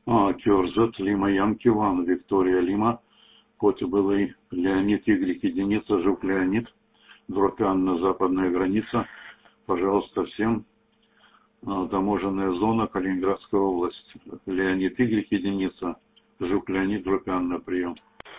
Кёрзет, Лима Янкиван, Виктория Лима, Котибылый, Леонид, Игорь, единица, Жук Леонид, Дропянна, западная граница. Пожалуйста, всем. Таможенная зона, Калининградская область. Леонид, Игорь, единица, Жук Леонид, Дропянна, прием.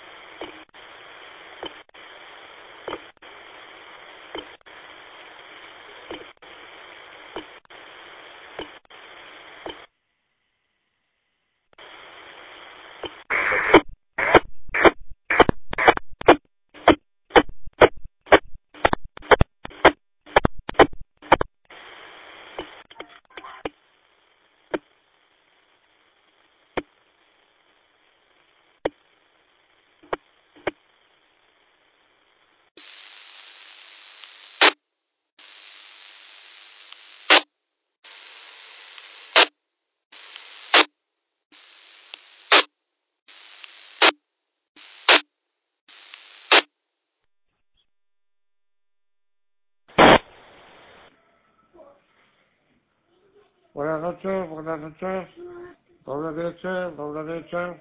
Buenas noches, buenas noches. Doble derecha.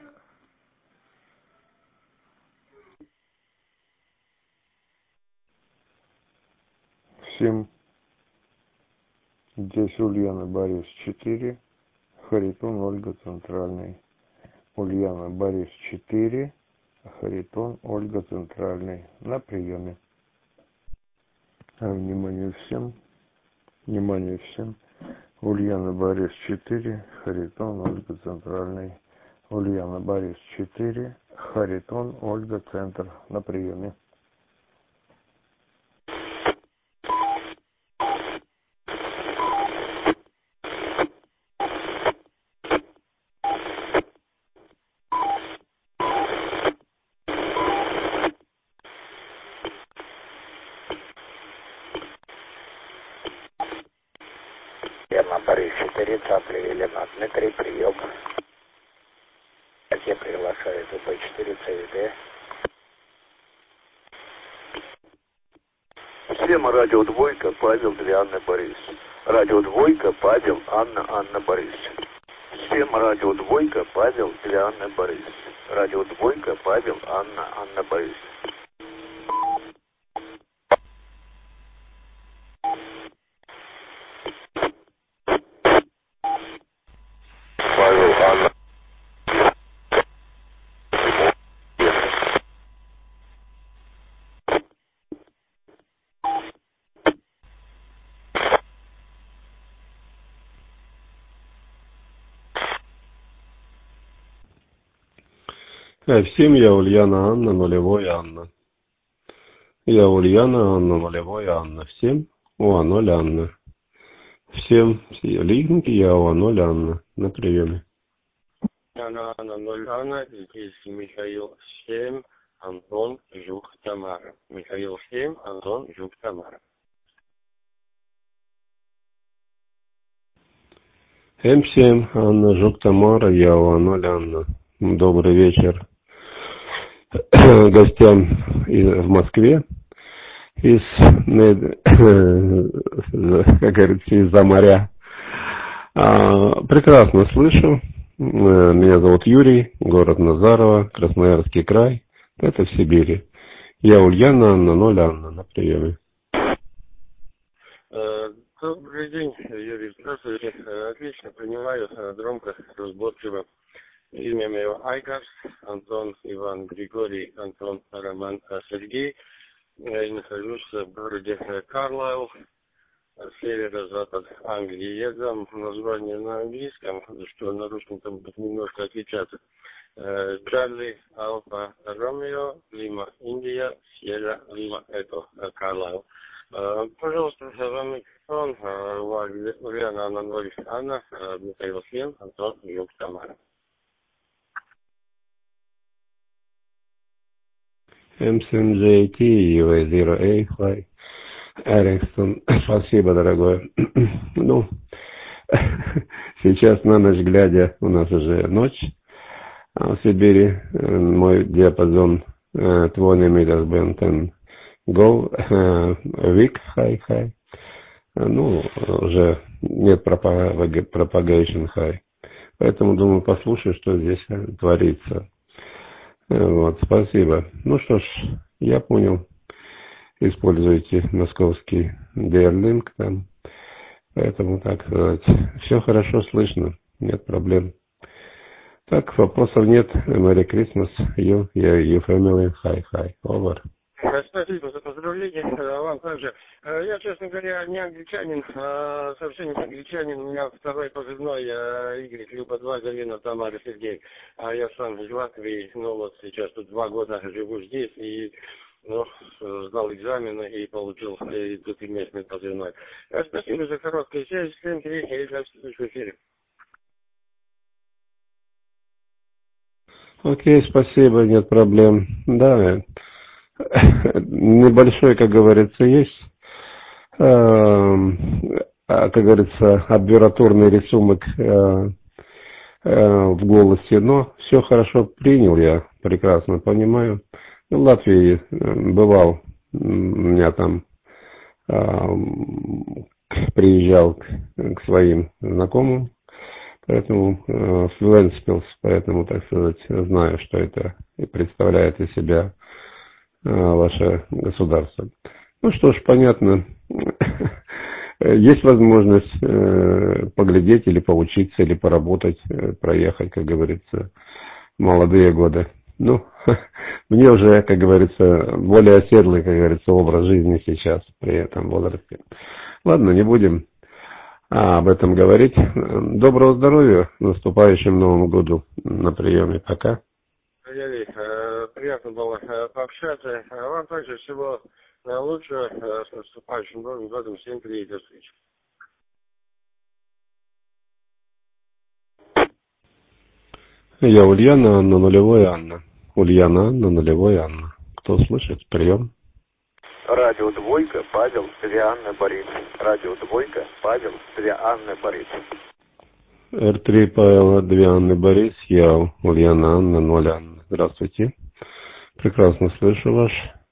Всем. Здесь Ульяна, Борис 4, Харитон, Ольга, Центральный. Ульяна, Борис 4, Харитон, Ольга, Центральный. На приеме. Внимание всем. Внимание всем. Ульяна, Борис 4, Харитон, Ольга, Центральный. Ульяна, Борис 4, Харитон, Ольга, Центр. На приеме. Ульяна, Борис 4, Цапля, Елена, Дмитрий, прием. Я приглашаю УП-4, ЦВД. Всем радио двойка, Павел, для Анны Борис. Радио двойка, Павел, Анна Борис. Всем радио двойка, Павел, для Анны Борис. Радио двойка, Павел, Анна Борис. Павел, Анна. Всем я Ульяна, Анна, нулевой Анна. Я Ульяна, Анна, нулевой Анна. Всем УА0 Анна. Всем линки я УА0 Анна. На приеме. Анна, 0 Анна, здесь Михаил 7, Антон, Жук, Тамара. Михаил 7, Антон, Жук, Тамара. М7, Анна, Жук, Тамара, я УА0 Анна. Добрый вечер гостям в Москве, как говорится, из-за моря. Прекрасно слышу. Меня зовут Юрий, город Назарово, Красноярский край. Это в Сибири. Я Ульяна, Анна, 0 Анна, на приеме. Добрый день, Юрий, здравствуйте. Отлично понимаю, громко, разборчиво. Имя мое Айгарс, Антон, Иван, Григорий, Антон, Роман, Сергей. Я нахожусь в городе Карлайл, северо-запад Англии. Я дам название на английском, что на русском там будет немножко отличаться. Чарли, Алфа, Ромео, Лима, Индия, Сьерра, Лима, это Карлайл. Пожалуйста, вам микрофон, Ульяна, Анна, Борис, Анна, Михаил 7, Антон, Юг, Тамара. M7JT, UA0A, Fly, Эрингстон. Спасибо, дорогой. Ну, сейчас на ночь глядя, у нас уже ночь в Сибири. Мой диапазон 20 meters band and go, weak, high. Ну, уже нет propagation high. Поэтому, думаю, послушаю, что здесь творится. Вот, спасибо. Ну что ж, я понял. Используйте московский DearLink там. Поэтому, так сказать, все хорошо слышно. Нет проблем. Так, вопросов нет. Merry Christmas. You family. Hi. Over. Спасибо за поздравления. Вам также. Я, честно говоря, не англичанин, совсем не англичанин. У меня второй позывной Y, Люба 2, Галина, Тамара, Сергей. А я сам из Латвии, но вот сейчас тут 2 года живу здесь и сдал экзамены и получил двухместный позывной. Спасибо за короткую связь. Всем привет, я в эфире. Окей, спасибо, нет проблем. Да, небольшой, как говорится, есть, как говорится, аббревиатурный рисунок в голосе, но все хорошо принял, я прекрасно понимаю. В Латвии бывал, у меня там приезжал к своим знакомым, поэтому флюенспилс, поэтому, так сказать, знаю, что это представляет из себя ваше государство. Ну что ж, понятно. Есть возможность поглядеть или поучиться, или поработать, проехать, как говорится, молодые годы. Ну, мне уже, как говорится, более оседлый, как говорится, образ жизни сейчас при этом возрасте. Ладно, не будем об этом говорить. Доброго здоровья, наступающим Новому году на приеме. Пока. Приятно было пообщаться. Вам также всего наилучшего. С наступающим Новым годом. Всем привет, до встречи. Я Ульяна, Анна, нулевой Анна. Ульяна, Анна, нулевой Анна. Кто слышит? Прием. Радио Двойка, Павел, 2 Анны, Борис. Радио Двойка, Павел, 2 Анны, Борис. Р3 Павел, 2 Анны, Борис. Я Ульяна, Анна, 0 Анна. Здравствуйте. Прекрасно слышу ваш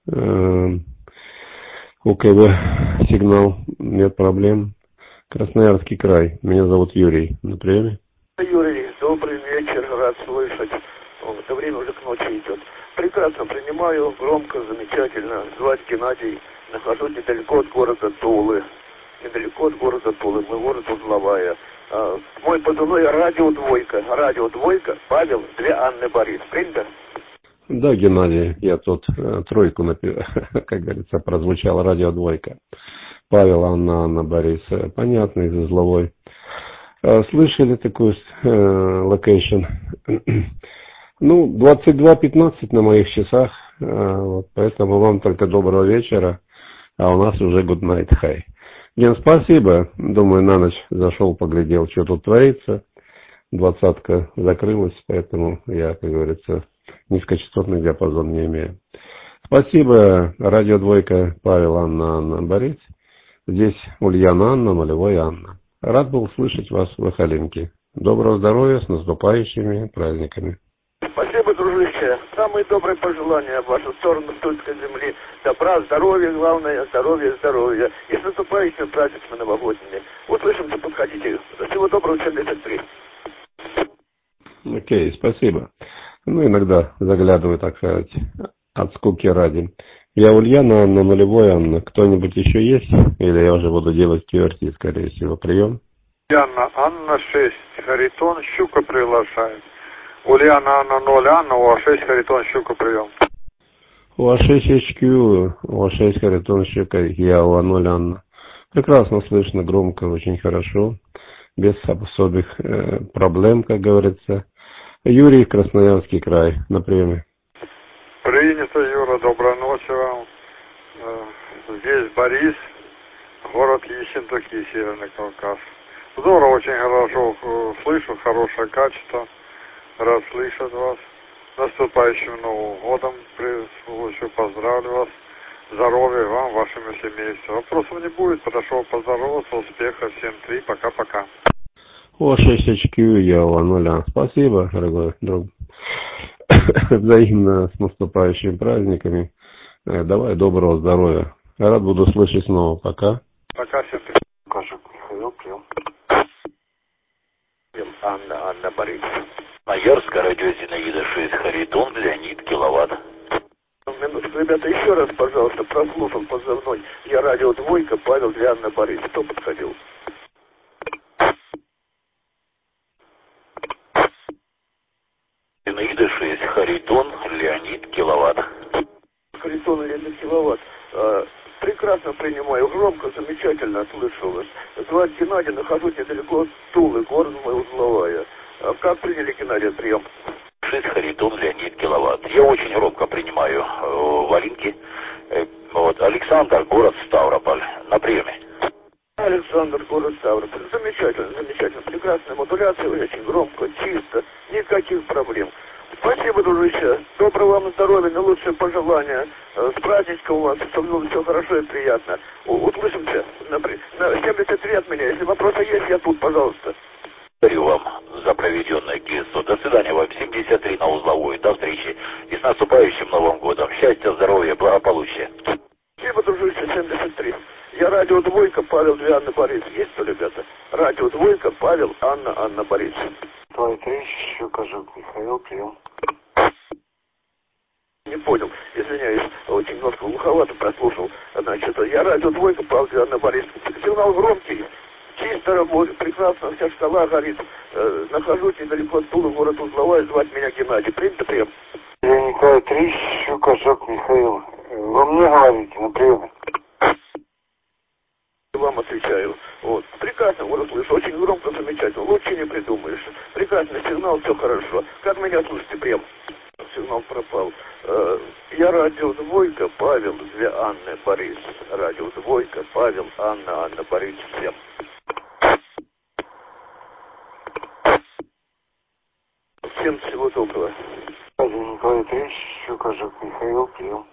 УКВ сигнал. Нет проблем. Красноярский край. Меня зовут Юрий. На приеме. Юрий, добрый вечер, рад слышать. Это время уже к ночи идет. Прекрасно принимаю, громко, замечательно. Звать Геннадий. Нахожусь недалеко от города Тулы. Недалеко от города Тулы. Мой город Узловая. Мой позывной Радио Двойка. Радио Двойка, Павел, 2 Анны, Борис. Принято? Да, Геннадий, я тут тройку, как говорится, прозвучал Радио Двойка. Павел, Анна, Борис. Понятно, из Узловой. Слышали такой локейшн? Ну, 22:15 на моих часах, вот, поэтому вам только доброго вечера, а у нас уже good night, hi. Ген, спасибо, думаю, на ночь зашел, поглядел, что тут творится, 20-ка закрылась, поэтому я, как говорится, низкочастотный диапазон не имею. Спасибо, Радио Двойка, Павел, Анна, Борис, здесь Ульяна, Анна, нулевой Анна. Рад был слышать вас в Эхолинке. Доброго здоровья, с наступающими праздниками. Спасибо, дружище. Самые добрые пожелания в вашу сторону, Тульской земли. Добра, здоровья, главное, здоровья. И с наступающими праздниками новогодними. Услышимся, подходите. Всего доброго, 73. Окей, спасибо. Ну, иногда заглядываю, так сказать, от скуки ради. Я Ульяна, Анна, нулевой Анна. Кто-нибудь еще есть? Или я уже буду делать QRT, скорее всего, прием? Ульяна, Анна, 6. Харитон, Щука приглашает. Ульяна, Анна, 0 Анна, УА6, Харитон, Щука, прием. УА6 HQ, УА6, Харитон, Щука, я УА0 Анна. Прекрасно слышно, громко, очень хорошо. Без особых проблем, как говорится. Юрий, Красноярский край, на приеме. Принято, Юра, доброй ночи вам. Здесь Борис, город Ессентуки, Северный Кавказ. Здорово, очень хорошо слышу, хорошее качество. Рад слышать вас. С наступающим Новым годом. При случае поздравлю вас. Здоровья вам, вашему семейству. Вопросов не будет. Подошел поздороваться. Успеха. Всем 3. Пока-пока. ОА6HQ, я УА0. Спасибо, дорогой друг. Взаимно, с наступающими праздниками. Давай доброго здоровья. Рад буду слышать снова. Пока. Пока, всем 3. Кожук Михаил, прием. Анна Борисовна. Ноярская, радио Зинаида 6, Харитон, Леонид, киловатт. Минутку, ребята, еще раз, пожалуйста, прослушал позывной. Я радио «Двойка», Павел для Анны Борисовны. Кто подходил? Зинаида 6, Харитон, Леонид, киловатт. Харитон, Леонид, киловатт. Прекрасно принимаю, громко, замечательно слышу вас. Звать Геннадий, нахожусь недалеко от Тулы, город мой Узловая. Как приняли, Геннадий, прием? 6, Харитон, Леонид, киловатт. Я очень робко принимаю валинки. Вот, Александр, город Ставрополь, на приеме. Александр, город Ставрополь. Замечательно, замечательно. Прекрасная модуляция, очень громко, чисто, никаких проблем. Спасибо, дружище. Доброго вам здоровья, наилучшие пожелания. С праздничком у вас, чтобы было все хорошо и приятно. Услышимся. На 73 от меня. Если вопросы есть, я тут, пожалуйста. Благодарю вам за проведенное ГИСО. До свидания вам. 73 на Узловой. До встречи. И с наступающим Новым годом. Счастья, здоровья, благополучия. Спасибо, дружище, 73. Я радио «Двойка», Павел для Анны Борисовны. Есть что, ребята? Радио «Двойка», Павел, Анна Борисовна. 2,3, Щукажук, Михаил, прием. Не понял, извиняюсь, очень немножко глуховато прослушал. Значит, я радио «Двойка», Павел для Анны Борисовны. Сигнал громкий, чисто работает, прекрасно, вся шкала горит. Нахожусь недалеко от Тулы, город Узловая, звать меня Геннадий. Принято, прием. Я Николай 3, Щукажук, Михаил. Вы мне говорите на приеме? Вам отвечаю. Вот. Прекрасно, вот слышу, очень громко, замечательно. Лучше не придумаешь. Прекрасный сигнал, все хорошо. Как меня слышите, прям? Сигнал пропал. Я радио «Двойка», Павел для Анны Борисовны. Радио «Двойка», Павел, Анна Борисовна. Всем. Всем всего доброго. Николай 3, Щукажук, Михаил, прием.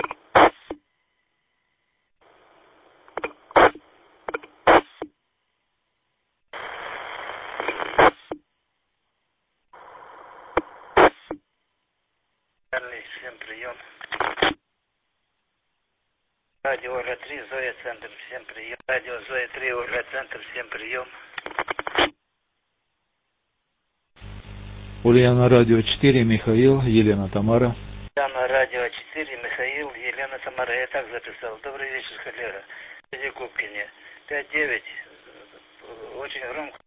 Всем прием. Радио Ольга 3, Зоя Центр, всем прием. Радио Зоя 3, Ольга Центр, всем прием. Ульяна, радио 4, Михаил, Елена, Тамара. Ульяна, радио 4, Михаил, Елена, Тамара. Я так записал. Добрый вечер, коллега. Среди Губкине. 5-9. Очень громко.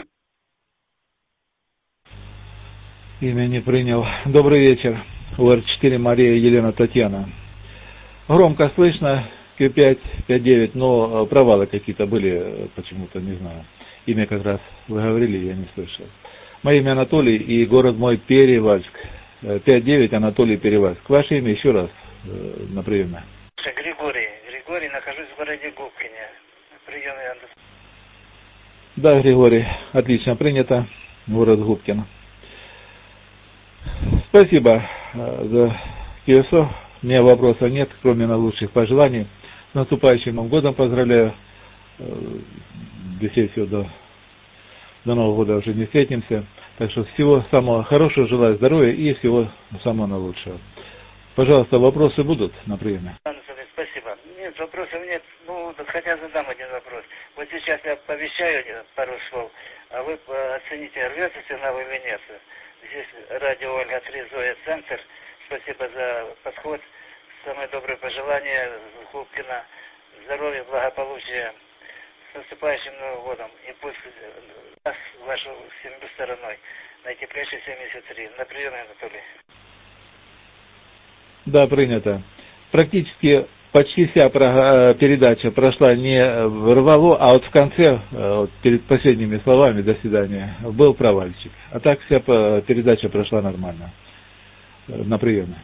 Имя не принял. Добрый вечер. УР-4, Мария, Елена, Татьяна. Громко слышно, Q5, 5-9, но провалы какие-то были, почему-то, не знаю. Имя как раз вы говорили, я не слышал. Мое имя Анатолий и город мой Перевальск. 5-9, Анатолий, Перевальск. Ваше имя еще раз на приеме. Григорий, нахожусь в городе Губкине. Прием, Яндекс. Да, Григорий, отлично принято. Город Губкин. Спасибо за КСО. У меня вопросов нет, кроме наилучших пожеланий. С наступающим Новым годом поздравляю. Без всего до Нового года уже не встретимся. Так что всего самого хорошего, желаю здоровья и всего самого наилучшего. Пожалуйста, вопросы будут на приеме? Спасибо. Нет, вопросов нет. Ну, хотя задам один вопрос. Вот сейчас я повещаю пару слов, а вы оцените, рвется сигнал или нет. Здесь радио Ольга 3, Зоя Центр. Спасибо за подход. Самые добрые пожелания Губкина. Здоровья, благополучия. С наступающим Новым годом. И пусть нас, вашу семью стороной, наитеплейший 73. На приеме, Анатолий. Да, принято. Практически почти вся передача прошла не рвало, а вот в конце, вот перед последними словами «до свидания», был провальчик. А так вся передача прошла нормально. На приеме.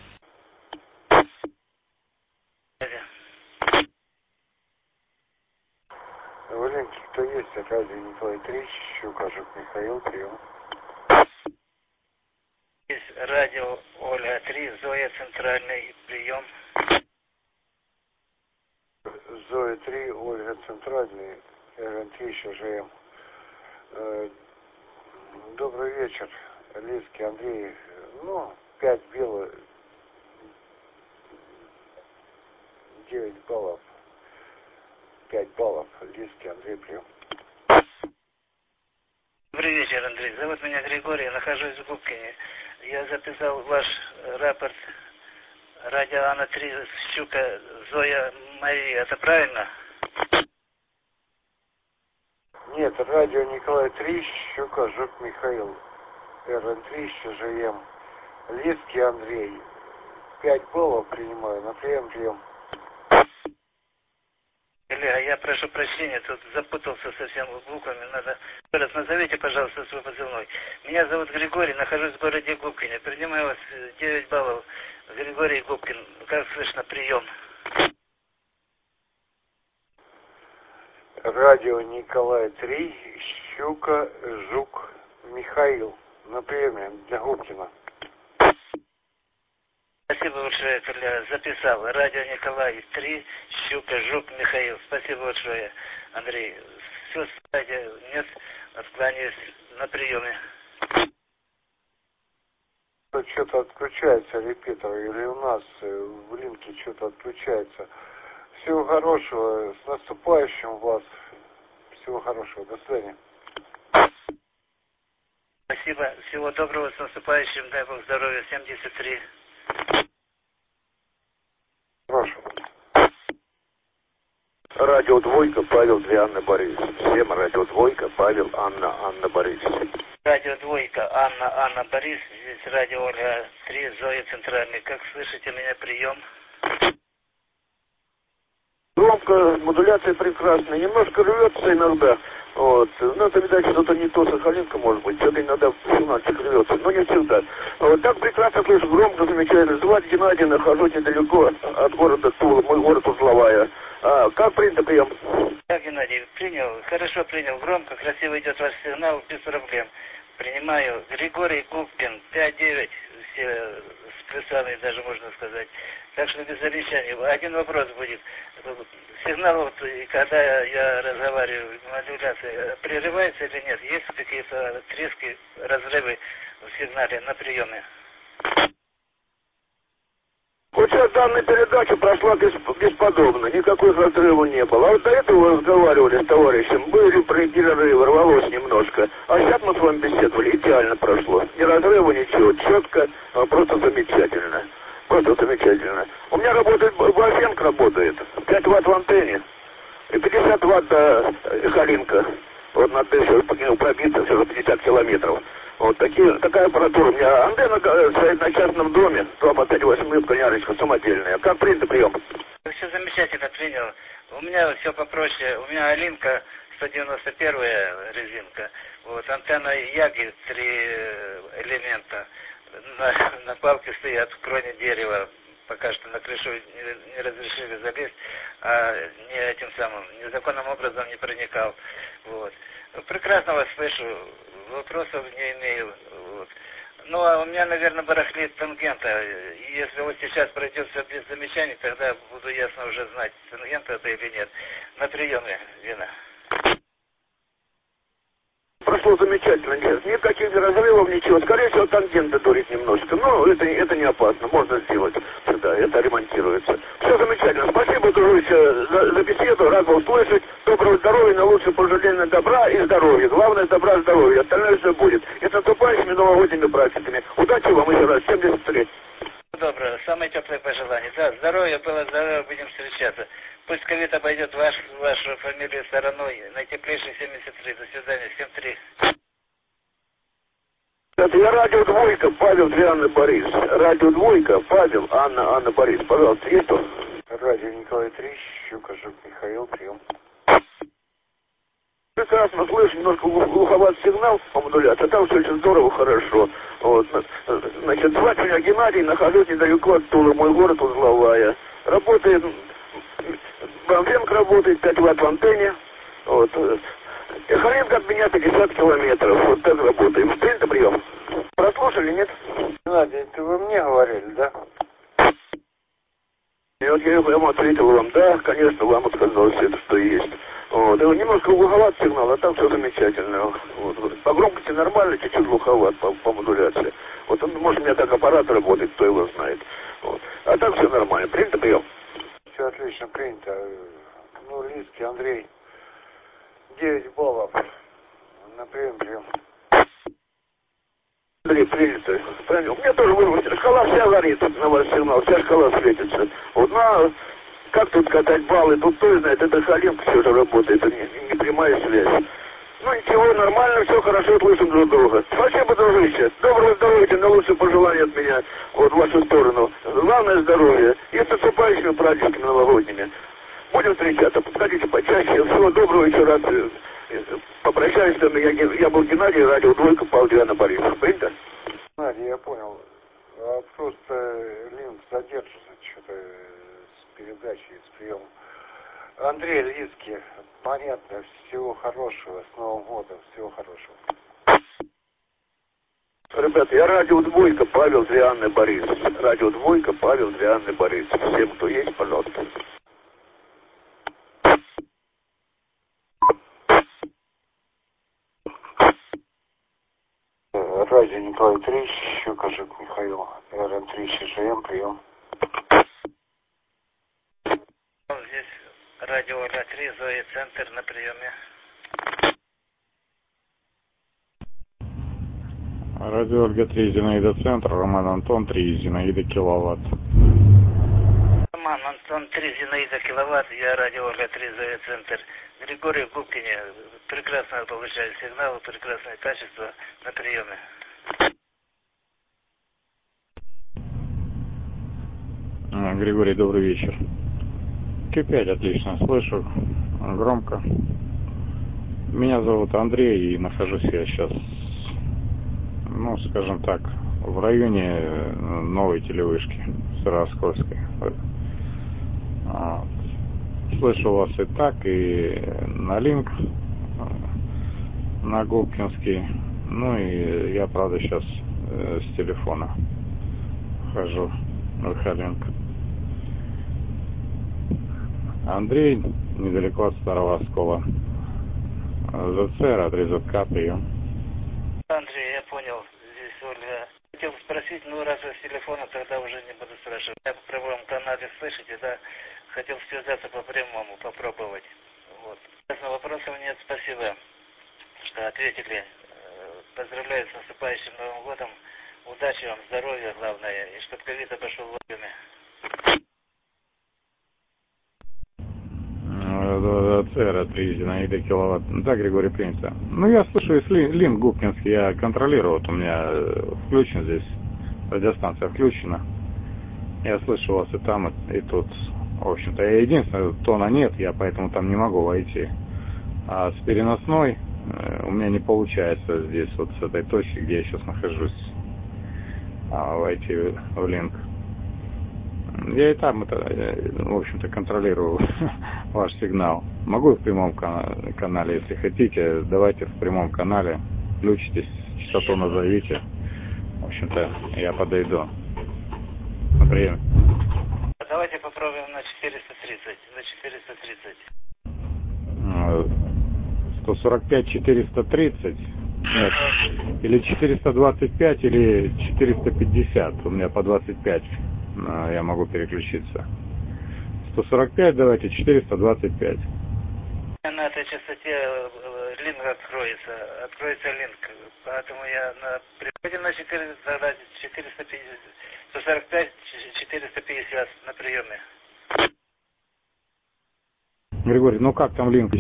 Валенки, кто есть? От радио Николай 3, Щукажук, Михаил, прием. Есть радио Ольга 3, Зоя, центральный прием. Зоя 3, Ольга центральный, РН3, ШЖМ. Добрый вечер, Лиский Андрей. Ну, 5 белых, 9 баллов. 5 баллов, Лиский Андрей, прием. Добрый вечер, Андрей. Зовут меня Григорий, я нахожусь в Губкине. Я записал ваш рапорт радио Анна-3, Щука, Зоя, Мария. Это правильно? Нет, радио Николай-3, Щука, Жук, Михаил. РН-3, ЩЖМ. Лиский Андрей. 5 баллов принимаю, на прием. Коллега, я прошу прощения, тут запутался совсем буквами. Раз назовите, пожалуйста, свой позывной. Меня зовут Григорий, нахожусь в городе Губкине. Принимаю вас 9 баллов. Григорий Губкин. Как слышно, прием. Радио Николай-3, Щука, Жук, Михаил. На приеме для Губкина. Спасибо большое, коллега. Записал. Радио Николай-3, Щука, Жук, Михаил. Спасибо большое, Андрей. Все, кстати, нет, откланяюсь на приеме. Что-то отключается репетитор, или у нас в линке что-то отключается. Всего хорошего, с наступающим вас. Всего хорошего, до свидания. Спасибо, всего доброго, с наступающим, дай Бог здоровья, 73. Хорошо. Радио Двойка, Павел, для Анны Борисовны. Всем радио Двойка, Павел, Анна Борисовна. Радио Двойка, Анна Борис, здесь радио Ольга 3, Зоя Центральный. Как слышите меня, прием? Громко, модуляция прекрасная, немножко рвется иногда. Вот. Ну, это, видать, что-то не то, Сахалинка, может быть, что-то иногда в 17 рвется, но не всегда. Вот так прекрасно слышу, громко, замечательно. Звать Геннадий, нахожусь недалеко от города Тула, мой город Узловая. Как принято прием? Да, Геннадий, принял, хорошо принял, громко, красиво идет ваш сигнал, без проблем. Принимаю. Григорий Губкин, 5-9, все с плюсами даже можно сказать. Так что без замечаний. Один вопрос будет. Сигнал, вот, когда я разговариваю, модуляция, прерывается или нет? Есть какие-то трески, разрывы в сигнале на приеме? Вот сейчас данная передача прошла бесподобно, никаких разрывов не было. А вот до этого разговаривали с товарищем, были перерывы, рвалось немножко. А сейчас мы с вами беседовали, идеально прошло. Ни разрыва, ничего, четко, просто замечательно. Просто замечательно. У меня работает, Басенк работает, 5 ватт в антенне, и 50 ватт до Халинка. Вот на дыше пробиться все за 50 километров. Вот такая аппаратура. У меня антенна стоит на частном доме, 2,58 конярочка самодельная. Как принято прием? Все замечательно принял. У меня все попроще. У меня Алинка 191 резинка. Вот антенна Яги 3 элемента. На палке стоят в кроне дерева. Пока что на крышу не разрешили залезть, а этим самым незаконным образом не проникал. Вот. Прекрасно вас слышу, вопросов не имею. Вот. Ну, а у меня, наверное, барахлит тангента. Если вот сейчас пройдет все без замечаний, тогда буду ясно уже знать, тангента это или нет. На приеме, Вина. Прошло замечательно, нет, никаких разрывов, ничего. Скорее всего, тангента дурит немножко. Но это не опасно, можно сделать. Да, это ремонтируется. Все замечательно. Спасибо, дружище, за беседу. Рад вас слышать. Доброго здоровья, на лучшее пожелание добра и здоровья. Главное, добра и здоровья. Остальное все будет. И с наступающими новогодними праздниками. Удачи вам еще раз. 73. Доброго. Самые теплые пожелания. Да, здоровья, было здоровья, будем встречаться. Пусть ковид обойдет вашу фамилию стороной. Наитеплейший 73. До свидания. 7-3. Это я радио Двойка, Павел, для Анны Борис. Радио Двойка, Павел, Анна Борис. Пожалуйста, есть кто? Радио Николай-3, Щука, Жук, Михаил, прием. Прекрасно слышу, немножко глуховат сигнал по модуляции, а там все очень здорово, хорошо. Вот. Значит, звать меня Геннадий, нахожусь недалеко от Тула, мой город Узловая. Работает, Бамфенк работает, 5 ватт в антенне. Вот. Халинка от меня 50 километров. Вот так работаем. Принято прием. Прослушали, нет? Геннадий, это вы мне говорили, да? И вот я ему ответил вам, да, конечно, вам отказалось это, что есть. Вот. И немножко глуховат сигнал, а там все замечательно. Вот. По громкости нормально, чуть-чуть глуховат по модуляции. Вот он, может, у меня так аппарат работает, кто его знает. Вот. А так все нормально. Принято прием? Все отлично, принято. Ну, Лиский Андрей, 9 баллов. На прием. Андрей, приветствую. У меня тоже вырвался. Шкала вся горит на ваш сигнал, вся шкала светится. Вот как тут катать баллы, тут кто знает, это Халинка все же работает, это не прямая связь. Ну ничего, нормально, все хорошо, слышим друг друга. Спасибо, дружище. Доброго здоровья, на лучшие пожелания от меня, вот в вашу сторону. Главное здоровье. И с наступающими праздниками новогодними. Будем встречаться, подходите почаще. Всего доброго, еще раз попрощаюсь с вами. Я был Геннадий, радио «Двойка», Павел Диана Борисов. Принято? Геннадий, я понял. А просто линк задержится что-то с передачей, с приемом. Андрей Лиски, понятно, всего хорошего, с Новым годом, всего хорошего. Ребята, я радио «Двойка», Павел Диана Борисов. Радио «Двойка», Павел Диана Борисов. Всем, кто есть, пожалуйста. Радио Николай Андреевич, Щукажик Михаил, РН3 СЖМ, прием. Здесь радио Ольга-3, Зои, центр на приеме. Радио Ольга-3, Зинаида, центр, Роман Антон, 3, Зинаида, киловатт. Роман Антон, 3, Зинаида, киловатт, я радио Ольга-3, Зои, центр. Григорий Губкине, прекрасно получаю сигналы, прекрасное качество на приеме. Григорий, добрый вечер. Q5 отлично слышу, громко. Меня зовут Андрей, и нахожусь я сейчас, скажем так, в районе новой телевышки Сыроскольской. Слышу вас и так, и на линк, на Губкинский. И я, правда, сейчас с телефона хожу в Халинк. Андрей, недалеко от Старого Оскола. ЗЦР, отрезок К, прием. Андрей, я понял, здесь Ольга. Хотел спросить, раз вы с телефона, тогда уже не буду спрашивать. Я по прямому канале слышите, да? Хотел связаться по прямому, попробовать. Вот. Вопросов нет, спасибо, что ответили. Поздравляю с наступающим Новым годом. Удачи вам, здоровья главное, и чтобы ковид обошел вовремя. ЦР-3, Зинаида, киловатт. Да, Григорий, принято. Я слышу, если линк Губкинский я контролирую, у меня включен здесь, радиостанция включена. Я слышу вас и там, и тут. В общем-то, единственное, тона нет, я поэтому там не могу войти. А с переносной у меня не получается здесь, вот с этой точки, где я сейчас нахожусь, войти в линк. Я и там, в общем-то, контролирую ваш сигнал. Могу в прямом канале, если хотите, давайте в прямом канале, включитесь, частоту назовите. В общем-то, я подойду на прием. Давайте попробуем на 430. На 430. 145-430. Нет. Или 425, или 450. У меня по 25. Я могу переключиться. 145 давайте, 425. На этой частоте линк откроется. Откроется линк. Поэтому я на приходе на 450. 145, 450 на приеме. Григорий, как там линк?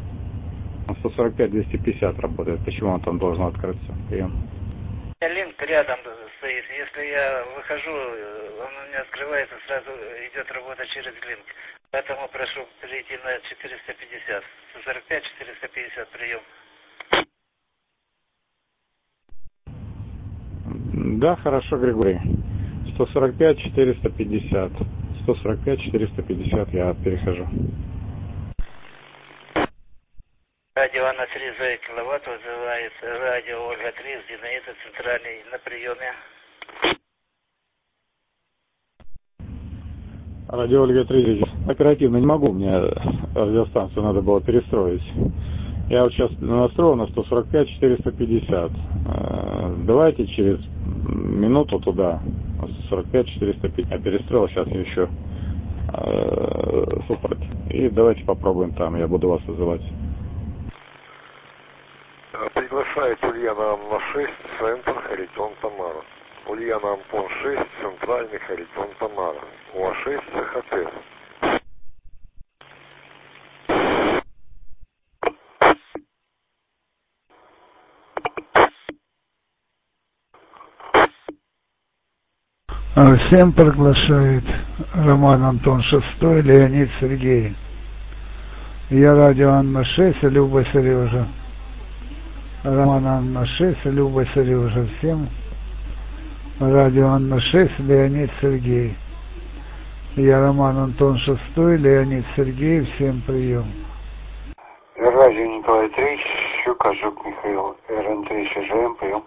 145-250 работает. Почему он там должен открыться? Прием. Линк рядом стоит. Если я выхожу, он у меня открывается, сразу идет работа через линк. Поэтому прошу перейти на 450. 145-450 прием. Да, хорошо, Григорий. 145-450. 145-450 я перехожу. Радио Анна 3 за киловатт вызывается. Радио Ольга 3, Зинаида, центральный на приеме. Радио Ольга 3 оперативно не могу, мне радиостанцию надо было перестроить. Я вот сейчас настроил на 145-450. Давайте через минуту туда. 145-450. Я перестроил, сейчас еще суппорт. И давайте попробуем там, я буду вас вызывать. приглашает Ульяна Анна 6, центр Харитон Тамара. Ульяна Антон 6, центральный Харитон Тамара. УА6, ЦХТ. Всем приглашает Роман Антон 6, Леонид Сергей. Я радио Анна 6, Люба Сережа. Роман Анна 6, Люба Сережа. Всем радио Анна 6, Леонид Сергей. Я Роман Антон 6, Леонид Сергей. Всем прием. Радио Николай 3, Щука, Жук Михаил. РН3, ШЖМ, прием.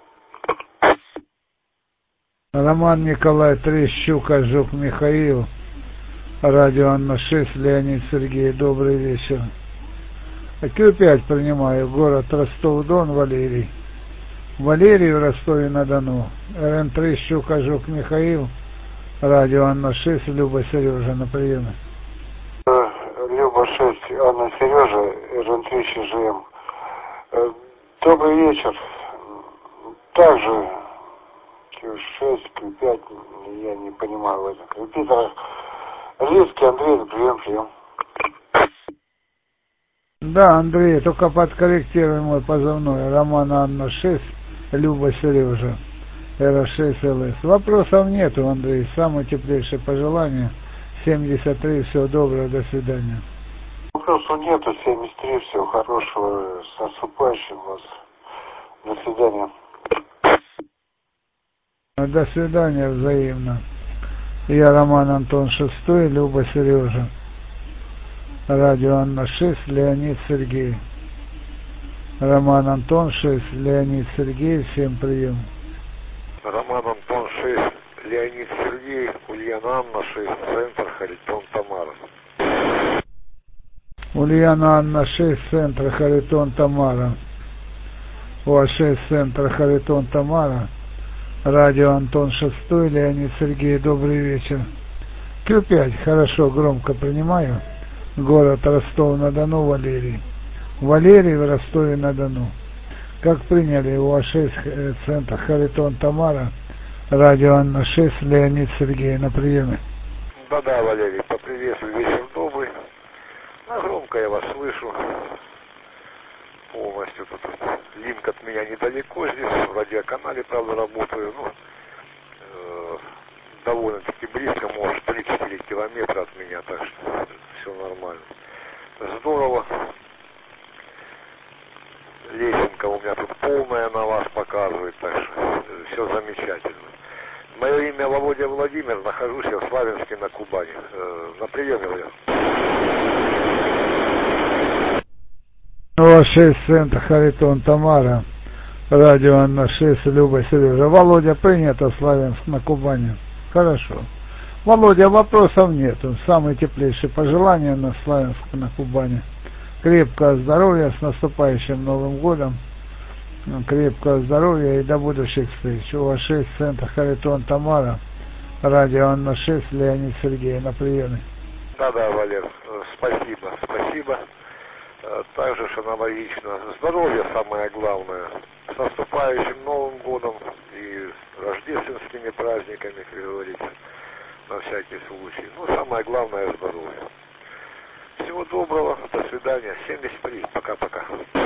Роман Николай 3, Щука, Жук Михаил. Радио Анна 6, Леонид Сергей. Добрый вечер. Q5 принимаю. Город Ростов-Дон, Валерий. Валерий в Ростове-на-Дону. РН3, Щука, Жук Михаил. Радио Анна 6, Люба Сережа на приеме. Люба 6, Анна Сережа, РН3, ШЖМ. Добрый вечер. Также Q6, Q5, я не понимаю в этом. Репетитор. Риски, Андрей, прием. Да, Андрей, только подкорректируй мой позывной. Роман Анна 6, Люба Сережа, РА6 ЛС. Вопросов нету, Андрей. Самые теплейшие пожелания. 73, всего доброго, до свидания. Вопросов нету, 73, всего хорошего, с наступающим вас. До свидания. До свидания, взаимно. Я Роман Антон 6, Люба Сережа. Радио Анна 6, Леонид Сергей. Роман Антон 6, Леонид Сергей. Всем прием. Роман Антон 6, Леонид Сергей, Ульяна Анна 6, центр Харитон Тамара. Ульяна Анна 6, центр Харитон Тамара. УА6, центр Харитон Тамара. Радио Антон 6, Леонид Сергей. Добрый вечер. Q5, хорошо, громко принимаю. Город Ростов-на-Дону, Валерий. Валерий в Ростове-на-Дону. Как приняли, УА6, центр Харитон Тамара. Радио Анна 6, Леонид Сергей на приеме. Да, Валерий, поприветствую, вечер добрый. Громко я вас слышу. Полностью тут линк от меня недалеко здесь, в радиоканале, правда, работаю, но довольно-таки близко, может, 3-4 километра от меня, так что все нормально. Здорово. Лесенка у меня тут полная на вас показывает, так что все замечательно. Мое имя Володя Владимир, нахожусь я в Славянске на Кубани. На приеме, Валерий. УА6, центр Харитон Тамара. Радио Анна 6, Люба Сережа. Володя, принято, Славянск на Кубани. Хорошо. Володя, вопросов нет. Самые теплейшие пожелания на Славянск на Кубани. Крепкого здоровья, с наступающим Новым годом. Крепкого здоровья и до будущих встреч. УА6, центр Харитон Тамара. Радио Анна 6, Леонид Сергей на приеме. Да, Валер, спасибо. Также же аналогично. Здоровье самое главное. С наступающим Новым годом и рождественскими праздниками, как говорится, на всякий случай. Ну, самое главное здоровье. Всего доброго, до свидания. 73, пока-пока.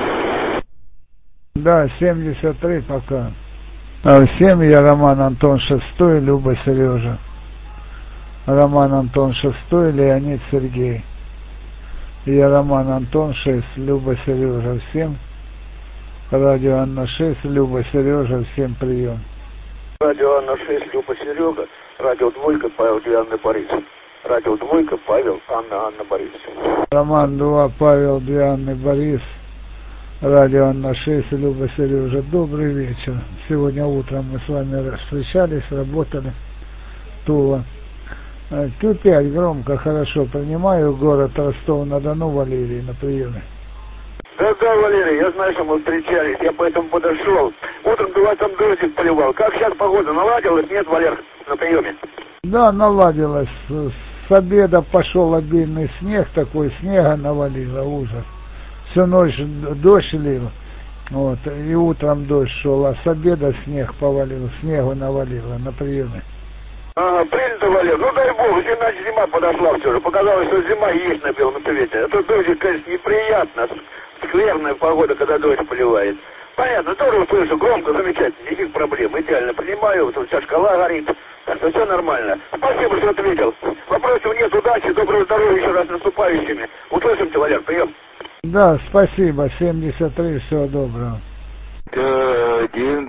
Да, 73, пока. Всем я Роман Антон 6, Люба Сережа. Роман Антон 6, Леонид Сергей. Я Роман Антон 6, Люба Сережа. Всем. Радио Анна 6, Люба Сережа. Всем прием. Радио Анна 6, Люба Серега. Радио Двойка, Павел Диана Борис. Радио Двойка, Павел, Анна Борис. Роман 2, Павел Диана Борис. Радио Анна 6, Люба Сережа. Добрый вечер. Сегодня утром мы с вами встречались, работали. Тула. Q5, громко, хорошо принимаю. Город Ростов-на-Дону, Валерий на приеме. Да, Валерий, я знаю, что мы встречались, я поэтому подошел. Утром у вас там дождик поливал. Как сейчас погода, наладилась? Нет, Валер, на приеме? Да, наладилась. С обеда пошел обильный снег, такой снега навалило, ужас. Всю ночь дождь лил. Вот, и утром дождь шел, а с обеда снегу навалило на приеме. Ага, принято, Валер. Ну дай бог, иначе зима подошла все же. Показалось, что зима есть на белом свете. Это дождь, конечно, неприятно. Скверная погода, когда дождь поливает. Понятно, тоже услышу громко, замечательно, никаких проблем. Идеально принимаю, тут вся шкала горит. Так что все нормально. Спасибо, что ответил. Вопросов нет, удачи, доброго здоровья еще раз наступающими. Услышимся, Валер, прием. Да, спасибо, 73, всего доброго. 1,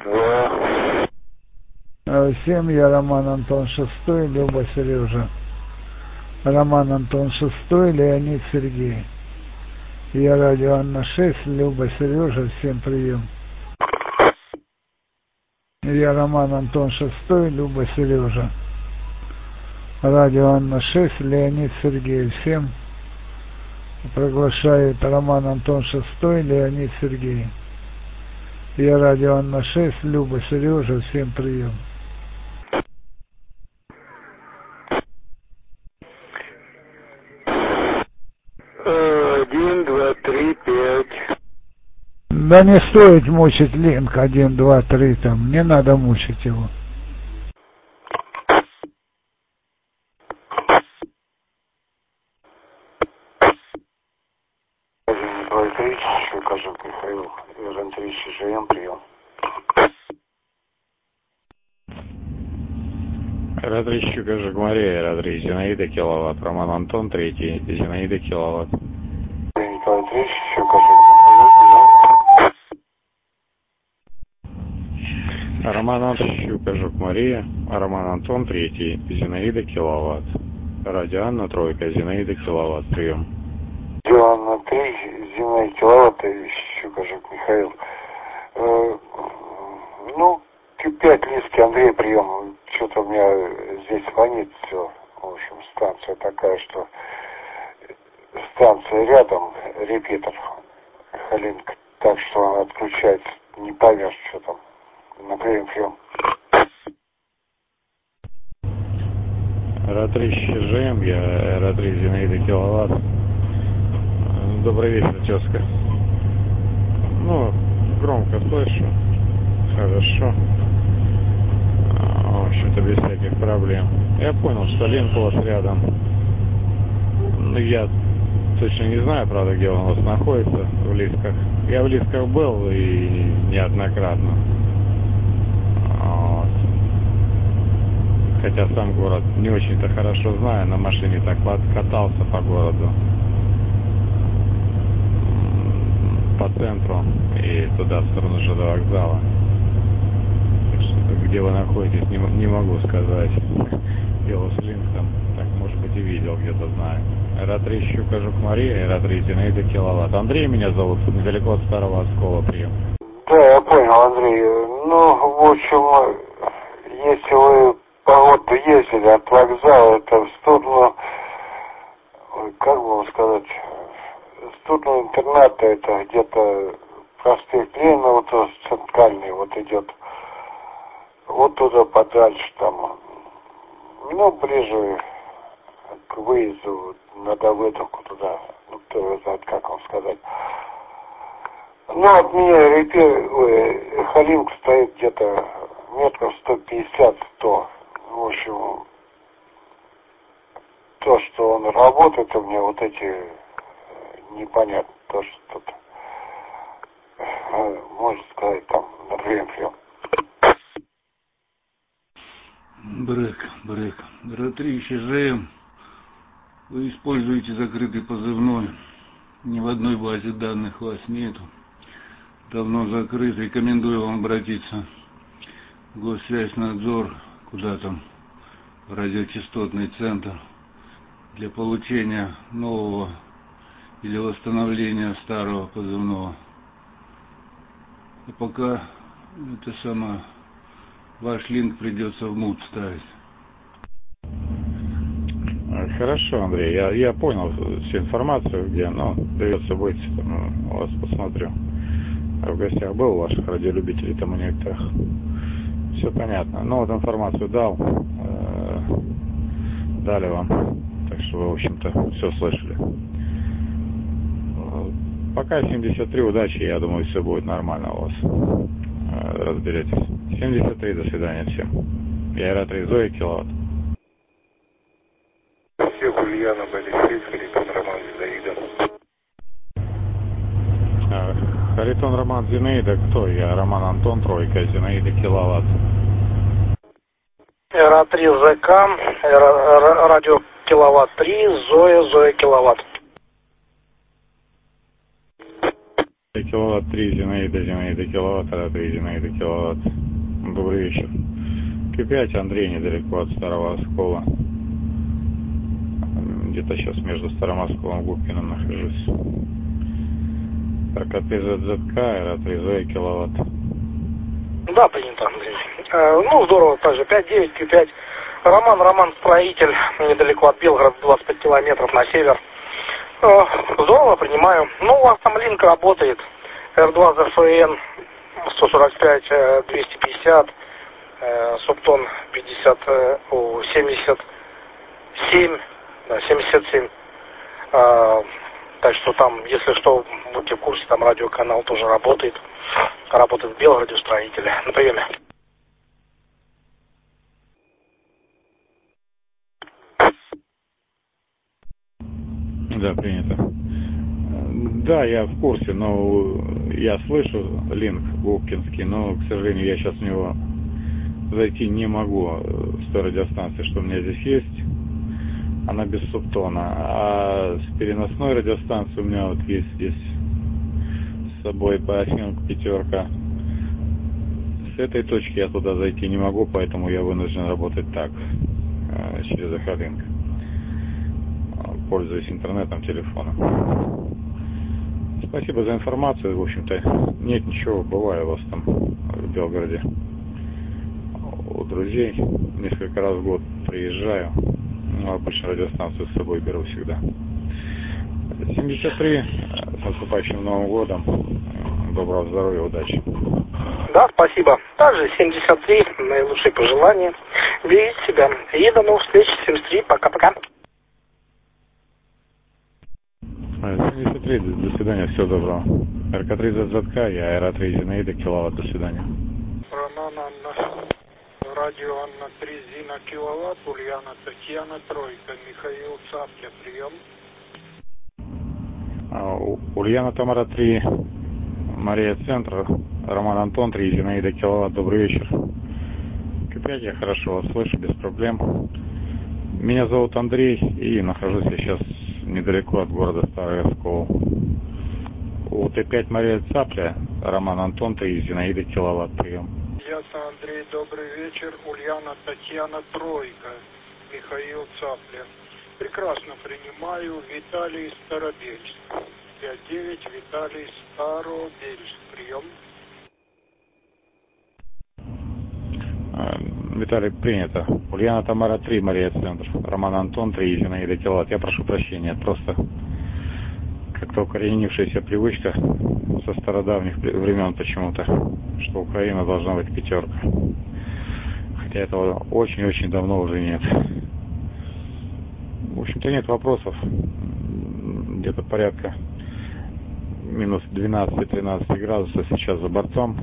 2. Всем я Роман Антон 6, Люба Сережа. Роман Антон 6, Леонид Сергей. Я радио Анна 6, Люба Сережа, всем прием. Я Роман Антон 6, Люба Сережа. Радио Анна 6, Леонид Сергей, всем приглашает Роман Антон 6, Леонид Сергей. Я радио Анна 6, Люба Сережа, всем прием. Да не стоит мучить линк 1, 2, 3 там, не надо мучить его. Кажут Михаил, РН-3 ЖМ, прием. РА-3 Щука Мария, РА-3 Зинаида киловатт, Роман Антон 3, Зинаида киловатт. Николай 3, Щука Михаил, Роман Антон Щука Мария, Роман Антон 3, Зинаида киловатт. Радио Анна 3, Зинаида киловатт, прием. Радио Анна 3, Зинаида киловатт, Щука Михаил. Ну, Q5 Лиски Андрей, прием. Что-то у меня здесь звонит все. В общем, станция такая, что станция рядом, репетер Халинг. Так что она отключается, не поймешь, что там. На прием. РА-3 ЖМ, я РА-3 Зинаида киловатт. Добрый вечер, тезка. Ну, громко слышу. Хорошо. В общем-то, без всяких проблем. Я понял, что линк у вас рядом. Ну, я точно не знаю, правда, где он у вас находится, в Лисках. Я в Лисках был и неоднократно. Вот. Хотя сам город не очень-то хорошо знаю, на машине так катался по городу. По центру и туда, в сторону ЖД вокзала. Где вы находитесь, не могу сказать. Линк там, так, может быть, и видел, где-то знаю. РА-3 Щука Мария, РА-3 Зинаида киловатт. Андрей меня зовут, недалеко от Старого Оскола, прием. Да, я понял, Андрей. Ну, в общем, если вы по городу ездили от вокзала, это в сторону, как бы вам сказать, в сторону интерната, это где-то проспект Ленина, вот центральный вот идет. Вот туда подальше там, ну, ближе к выезду на Давыдовку туда, ну, кто его знает, как вам сказать. Ну, от меня Халинг стоит где-то метров 150-100. В общем, то, что он работает, у меня вот эти непонятно, то, что тут, можно сказать, там, на прием. Брек. РА-3 ЖМ. Вы используете закрытый позывной. Ни в одной базе данных вас нету. Давно закрыт. Рекомендую вам обратиться в Госсвязьнадзор, куда там, в радиочастотный центр, для получения нового или восстановления старого позывного. А пока это самое, ваш линк придется в мут ставить. Хорошо, Андрей, я понял всю информацию, где, ну, придется быть, у вас посмотрю. В гостях был у ваших радиолюбителей там у некоторых. Все понятно. Ну, вот информацию дал, дали вам. Так что вы, в общем-то, все слышали. Пока 73, удачи, я думаю, все будет нормально у вас. Разберетесь. 73, до свидания всем. Я Ира-3, Зоя, киловатт. Всех Ульяна, Борис, Харитон, Роман, Зинаида. Харитон, Роман, Зинаида, кто? Я Роман, Антон, тройка, Зинаида, киловатт. Ира-3, ЗК, радио киловатт 3, Зоя, киловатт. Киловатт 3, Зинаида, киловатт, Ира-3, Зинаида, киловатт. Добрый вечер. Q5, Андрей, недалеко от Старого Оскола. Где-то сейчас между Старым Осколом и Губкиным нахожусь. РКТ-ЗЗК, Ира-3, Зоя, киловатт. Да, принято, Андрей. Ну, здорово, также 5-9, Q5. Роман, строитель, недалеко от Белгорода, 25 километров на север. Здорово, принимаю. Ну, у вас там линк работает. R2 ZFN 145 250, Субтон 77, да, 77. Так что там, если что, будьте в курсе, там радиоканал тоже работает. Работает в Белгороде у строителя. На приеме. Да, принято. Да, я в курсе, но я слышу линк губкинский, но, к сожалению, я сейчас в него зайти не могу с той радиостанции, что у меня здесь есть. Она без субтона. А с переносной радиостанцией у меня вот есть здесь с собой по Осинку 5. С этой точки я туда зайти не могу, поэтому я вынужден работать так, через Эхолинк. Пользуюсь интернетом, телефоном. Спасибо за информацию. В общем-то, нет ничего, бываю у вас там в Белгороде у друзей. Несколько раз в год приезжаю. Ну, обычно радиостанцию с собой беру всегда. 73. С наступающим Новым годом. Доброго здоровья, удачи. Да, спасибо. Также 73. Наилучшие пожелания. Берегите себя. И до новых встреч. 73. Пока-пока. 73, до свидания, всего доброго. РК-3 ЗЗК, я Ира-3, Зинаида, киловатт, до свидания. Роман, Анна, радио Анна-3, Зина, киловатт, Ульяна, Татьяна, тройка, Михаил, Цапля, прием. Ульяна, Тамара, 3, Мария, Центр, Роман, Антон, 3, Зинаида, киловатт, добрый вечер. Q5, я хорошо вас слышу, без проблем. Меня зовут Андрей, и нахожусь я сейчас недалеко от города Старый Оскол. У Т5 Мария Цапля, Роман Антон, 3, Зинаида, киловатт, прием. Ясно, Андрей, добрый вечер. Ульяна, Татьяна, тройка, Михаил, Цапля. Прекрасно принимаю. Виталий, Старобельск. 5-9, Виталий, Старобельск, прием. Виталий, принято. Ульяна, Тамара, 3, Мария, Центр. Роман Антон, 3, Зинаида, киловатт. Я прошу прощения, просто как-то укоренившаяся привычка со стародавних времен почему-то, что Украина должна быть 5. Хотя этого очень-очень давно уже нет. В общем-то, нет вопросов. Где-то порядка минус 12-13 градусов сейчас за бортом.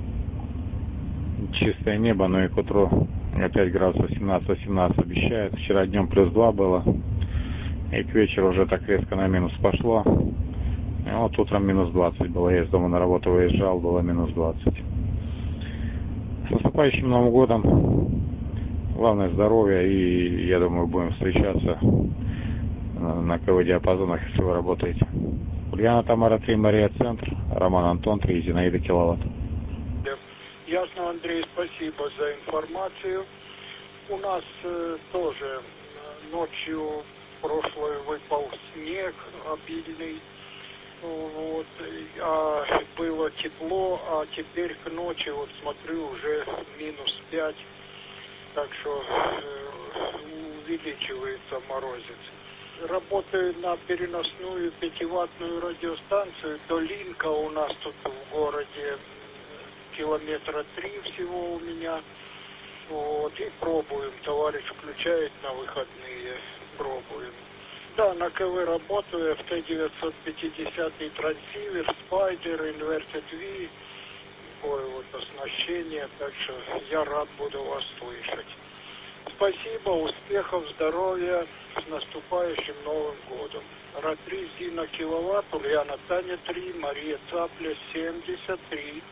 Чистое небо, но и к утру опять градусов 17-18 обещает. Вчера днем плюс 2 было. И к вечеру уже так резко на минус пошло. И вот утром минус 20 было. Я из дома на работу выезжал, было минус 20. С наступающим Новым годом. Главное здоровье. И я думаю, будем встречаться на КВ-диапазонах, если вы работаете. Ульяна, Тамара, 3, Мария, Центр. Роман Антон, 3, Зинаида, киловатт. Ясно, Андрей, спасибо за информацию. У нас тоже ночью прошлой выпал снег обильный. Вот, было тепло, а теперь к ночи, вот смотрю, уже минус 5. Так что увеличивается морозец. Работаю на переносную 5-ваттную радиостанцию. До линка у нас тут в городе километра 3 всего у меня. Вот, и пробуем. Товарищ включает на выходные. Пробуем. Да, на КВ работаю, FT950 трансивер, Спайдер, Inverted V, такое вот оснащение, так что я рад буду вас слышать. Спасибо, успехов, здоровья, с наступающим Новым годом. Ра-3 Зина киловатт, Ульяна Таня 3, Мария Цапля 73.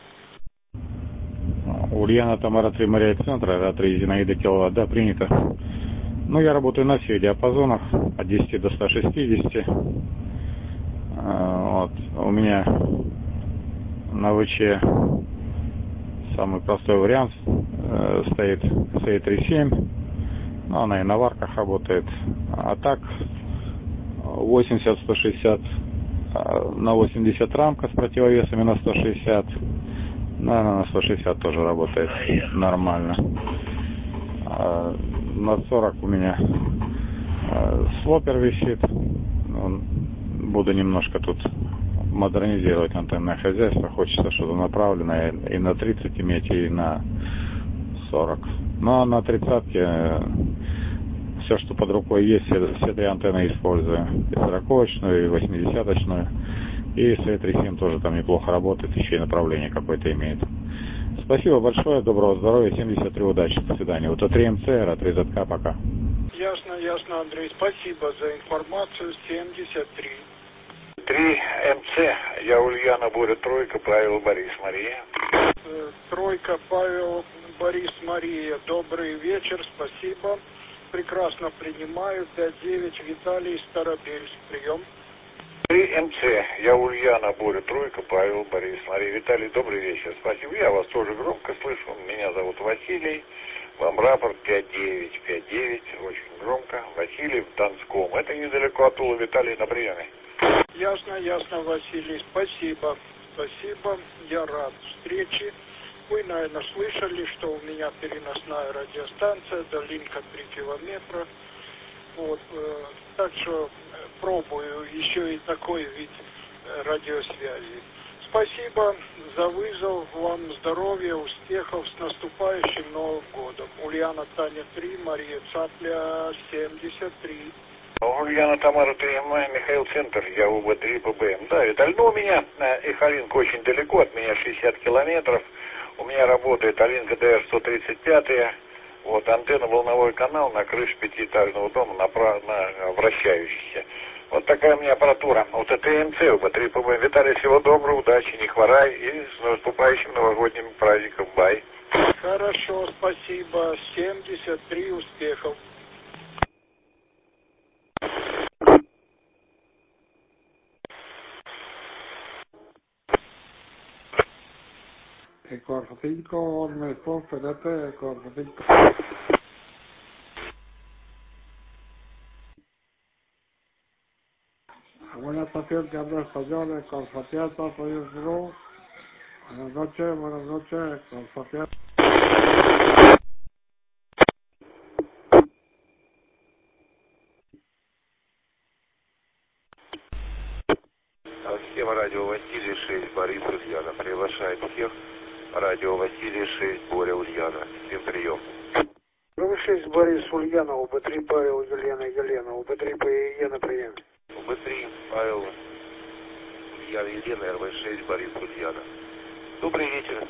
Ульяна Тамара 3, Мария Центра, Ра-3 Зинаида киловатт, да, принято. Ну, я работаю на всех диапазонах, от 10 до 160. Вот. У меня на ВЧ самый простой вариант стоит C37. Ну, она и на варках работает. А так 80-160 на 80 рамка с противовесами на 160. Наверное, на 160 тоже работает нормально. На 40 у меня слопер висит. Буду немножко тут модернизировать антенное хозяйство. Хочется что-то направленное и на 30 иметь, и на 40. Но на 30-ке все, что под рукой есть, все три антенны использую. И 40-очную, и 80-очную. И C37 тоже там неплохо работает, еще и направление какое-то имеет. Спасибо большое, доброго здоровья, 73, удачи, до свидания. Вот это 3МЦ, Ра-3ЗК, пока. Ясно, Андрей, спасибо за информацию, 73. 3МЦ, я Ульяна, Боря, тройка, Павел, Борис, Мария. Тройка, Павел, Борис, Мария, добрый вечер, спасибо. Прекрасно принимаю, 5-9, Виталий, Старобельск, прием. 3МЦ, я Ульяна, Боря, тройка, Павел, Борис, Мария. Виталий, добрый вечер, спасибо. Я вас тоже громко слышу, меня зовут Василий. Вам рапорт 5959, очень громко. Василий в Донском. Это недалеко от Тула. Виталий на приеме. Ясно, Василий, спасибо. Я рад встрече. Вы, наверное, слышали, что у меня переносная радиостанция, долинка 3 километра. Вот, так что пробую еще и такой вид радиосвязи. Спасибо за вызов, вам здоровья, успехов, с наступающим Новым годом. Ульяна Таня 3, Мария Цапля 73. Ульяна Тамара 3, Михаил Центр, я УБ3 ПБМ. Да, Виталий, ну у меня их Алинка очень далеко, от меня 60 километров. У меня работает Алинка ДР-135. Вот, антенна, волновой канал на крыше пятиэтажного дома, на вращающийся. Вот такая у меня аппаратура. Вот это МЦ, УБ3 ПБМ. Виталий, всего доброго, удачи, не хворай. И с наступающим новогодним праздником. Бай. Хорошо, спасибо. 73, успехов. Corpo 5, me espérate, Corpo 5. Buenas estación que habla español, Corpo 5, soy el Gru. Buenas noches, Corpo 5. Всем радио Василий 6, Борис Ульяна. Приглашает всех. Радио Василий 6, Боря Ульяна. Всем прием. 6, Борис Ульяна, УБ3 Павел, Елена, УБ3 Елена, прием. УБ3 Павел, Ульяна, Елена, РВ6, Борис Ульяна. Добрый вечер.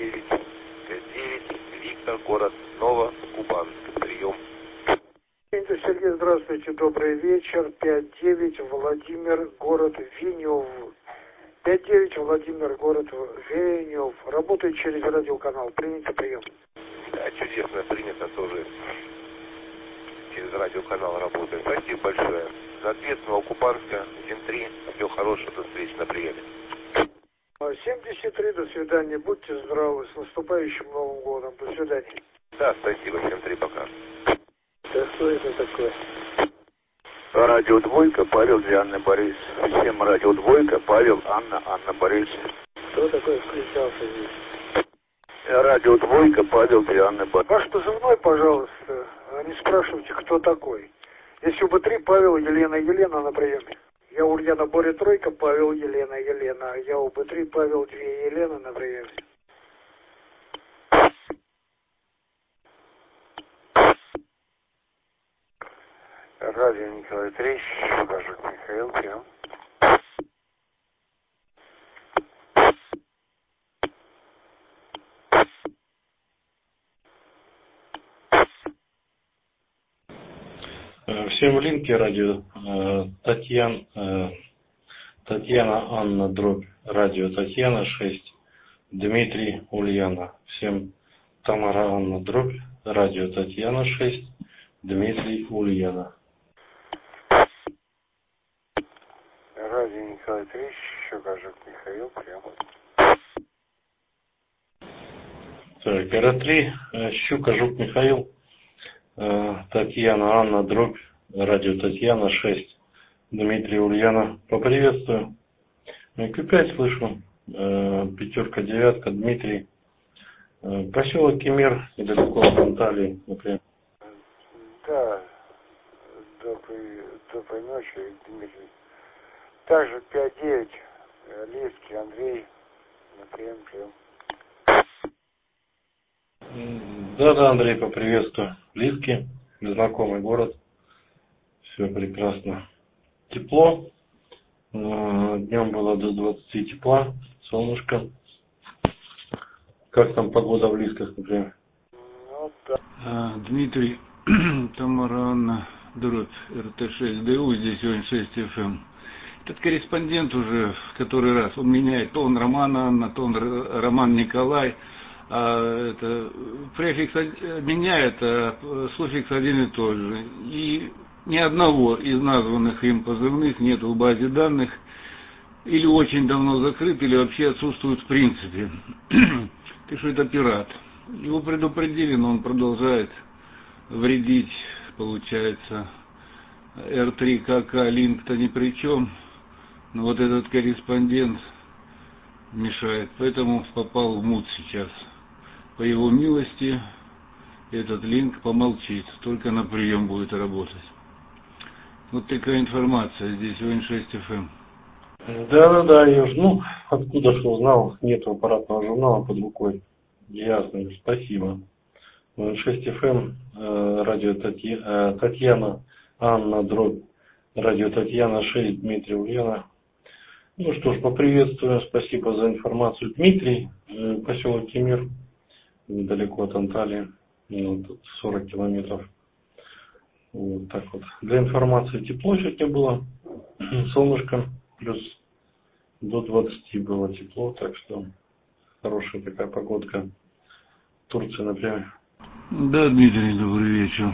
959, Виктор, город Новокубанск. Прием. Сергей, здравствуйте, добрый вечер. 5-9, Владимир, город Венев. 5-9, Владимир, город Венев. Работает через радиоканал. Принято, прием. Да, чудесно, принято тоже. Через радиоканал работает. Спасибо большое. Соответственно, Новокубанска, 7-3. Всего хорошего, до встречи на приеме. 73, до свидания. Будьте здравы. С наступающим Новым годом. До свидания. Да, спасибо. 7-3, пока. Да что это такое? Радио Двойка, Павел, Диана, Борис. Всем радио Двойка, Павел, Анна, Борис. Кто такой включался здесь? Радио Двойка, Павел, Диана, Борис. Ваш позывной, пожалуйста, не спрашивайте, кто такой. Если УБ3 Павел, Елена на приеме. Я Ульяна, Боря, тройка, Павел, Елена. Я УБ3 Павел, 2 Елена на приеме. Радио Николай Трещ, Шукажук Михаил, прием. Всем в линке радио Татьяна Анна дробь радио Татьяна 6 Дмитрий Ульяна. Всем Тамара Анна дробь радио Татьяна 6 Дмитрий Ульяна. Радио Николай Трещ, Шукажук Михаил, прием. Так, РА-3, Щука, Жук, Михаил, Татьяна Анна дробь радио Татьяна 6 Дмитрий Ульяна. Поприветствую. Q5 слышу. Пятерка, девятка, Дмитрий. Поселок Кемер, недалеко от Анталии, например. Да, доброй ночи, Дмитрий. Также 5-9, Лиски, Андрей, прием. Да, Андрей, поприветствую. Лиски, знакомый город. Все прекрасно. Тепло. Днем было до 20 тепла, солнышко. Как там погода в Лисках, например? Ну, да. Дмитрий, Тамара Анна, дробь РТ6ДУ, здесь ОН6 ФМ. Этот корреспондент уже в который раз, он меняет, то он Роман Анна, то он Роман Николай. Это префикс меняет, а суффикс один и тот же. И ни одного из названных им позывных нет в базе данных, или очень давно закрыт, или вообще отсутствует в принципе. Ты что, это пират. Его предупредили, но он продолжает вредить, получается. R3 КК, линк-то ни при чем, но вот этот корреспондент мешает, поэтому попал в мут сейчас. По его милости этот линк помолчит, только на прием будет работать. Вот такая информация здесь ОН6 ФМ. Да, Юж, откуда ж узнал, нет аппаратного журнала под рукой. Ясно, спасибо. ОН6 ФМ, радио Татьяна Анна дробь радио Татьяна 6 Дмитрий Ульяна. Ну что ж, поприветствую, спасибо за информацию. Дмитрий, поселок Кемер, недалеко от Анталии, тут 40 километров. Вот так вот. Для информации тепло сегодня было, солнышко, плюс до 20 было тепло, так что хорошая такая погодка. Турция, например. Да, Дмитрий, добрый вечер.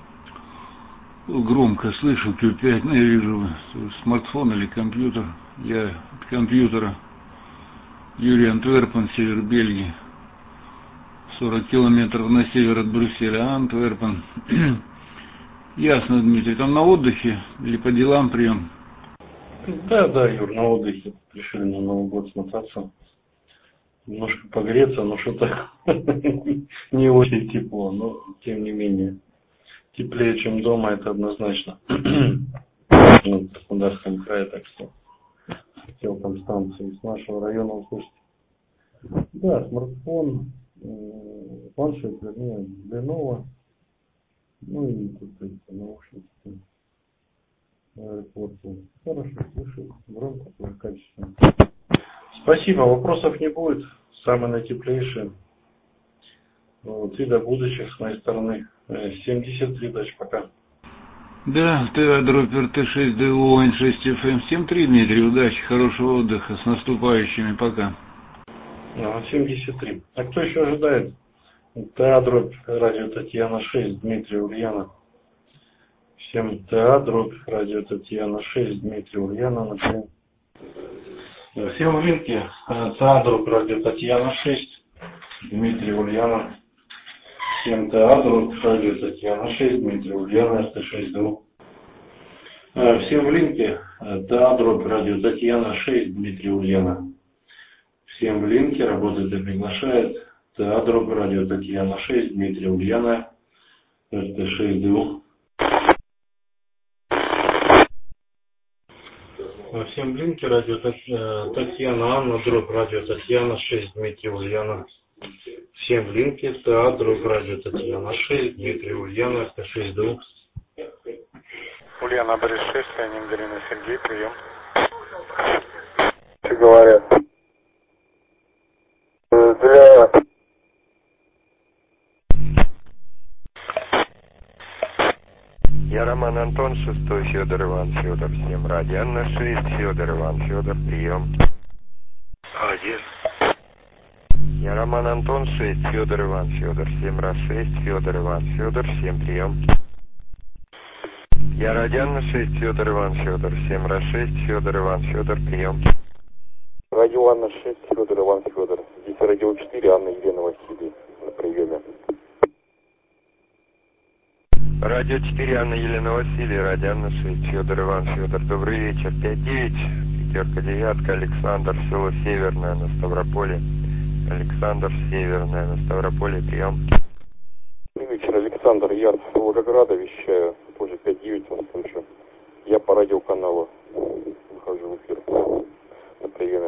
Громко слышу Q5, я вижу смартфон или компьютер. Я от компьютера. Юрий Антверпен, север Бельгии. 40 километров на север от Брюсселя, Антверпен. Ясно, Дмитрий, там на отдыхе или по делам прием? Да, Юр, на отдыхе. Решили на Новый год смотаться. Немножко погреться, но что-то не очень тепло, но тем не менее. Теплее, чем дома, это однозначно. В Краснодарском крае, так что хотел там станции с нашего района услышать. Да, смартфон, планшет, вернее, Lenovo. И тут наушники. Аэропорту. Хорошо, слышу, громко, качественно. Спасибо, вопросов не будет. Самые наитеплейшие. И до будущих с моей стороны. 73, дальше пока. Да, ТА дробь РТ6 ДУ ОН6 ФМ 7-3, Дмитрий, удачи, хорошего отдыха, с наступающими, пока. 73. А кто еще ожидает? ТА дробь радио Татьяна 6, Дмитрий Ульяна. Всем ТА дробь радио Татьяна 6, Дмитрий Ульяна, например. Всем в линке ТА дробь радио Татьяна 6, Дмитрий Ульяна. Всем ТА дробь радио Татьяна 6, Дмитрий Ульяна, РТ6 ДУ. Всем в линке ТА дробь радио Татьяна 6, Дмитрий Ульяна. Всем в линке работает и приглашает ТА дробь радио Татьяна 6, Дмитрий Ульяна, РТ6 ДУ. Всем в линке радио Татьяна Анна дробь радио Татьяна 6, Дмитрий Ульяна. Всем в линке ТА дробь радио Татьяна 6, Дмитрий Ульяна, РТ6 ДУ. Ульяна, Борис 6, Янин, Галина, Сергей, прием. Что говорят? Для... Я Роман Антон, 6, Федор Иван, Федор, 7, Радианна 6, Федор Иван, Федор, прием. 1. Я Роман Антон, 6, Федор Иван, Федор, 7 раз 6, Федор Иван, Федор, 7, прием. Я Радианна 6, Федор Иван, Федор, 7 раз 6, Федор Иван, Федор, прием. Радио Анна 6, Федор Иван, Федор. Здесь радио 4, Анна Елена Василий на приеме. Радио 4, Анна Елена Василий, Радианна 6, Федор Иван, Федор, добрый вечер. 5-9, пятерка, девятка, Александр, село Северное на Ставрополе. Александр, Северное на Ставрополе, прием. Добрый вечер, Александр, я с Волгограда вещаю, тоже 5-9 вас слышу. Я по радиоканалу выхожу в эфир на приеме.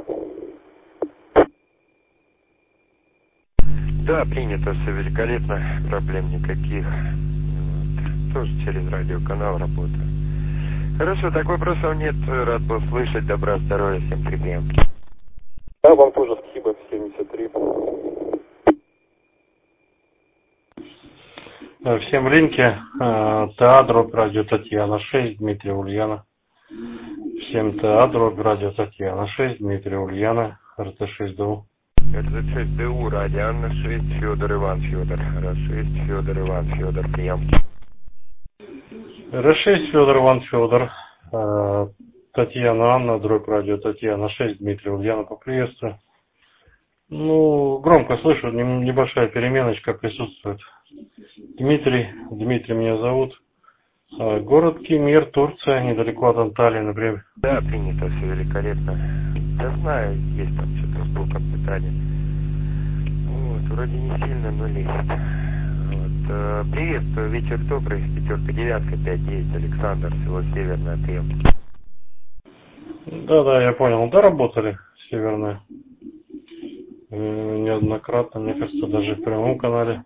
Да, принято, все великолепно, проблем никаких. Вот. Тоже через радиоканал работаю. Хорошо, так вопросов нет, рад был слышать, добра, здоровья, всем прием. Да, вам тоже спасибо, 73. Всем линки, ТА, радио Татьяна 6, Дмитрий Ульяна. Всем ТА, радио Татьяна 6, Дмитрий Ульяна, РТ6ДУ. РТ6ДУ, Радианна 6, Федор Иван, Федор. Р6, Федор Иван, Федор, прием. Р6, Федор Иван, Федор. Татьяна Анна, радио Татьяна 6, Дмитрий Ульяна, поприветствую. Ну, громко слышу, небольшая переменочка присутствует. Дмитрий меня зовут. Город Кемер, Турция, недалеко от Анталии, например. Да, принято, все великолепно. Я знаю, есть там что-то с блоком питания. Вот, вроде не сильно, но лезет. Вот, приветствую, вечер добрый, пятерка, девятка, 5-9, Александр, село Северное, прием. Да, я понял, доработали Северное. Неоднократно, мне кажется, даже в прямом канале.